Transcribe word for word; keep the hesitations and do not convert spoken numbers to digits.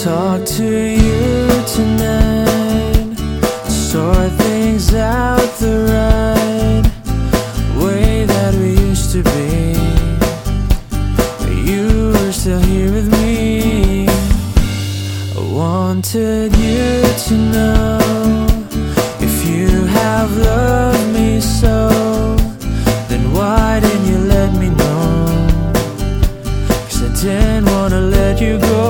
talk to you tonight, sort things out the right way that we used to be. You were still here with me. I wanted you to know, if you have loved me so, then why didn't you let me know? 'Cause I didn't wanna let you go.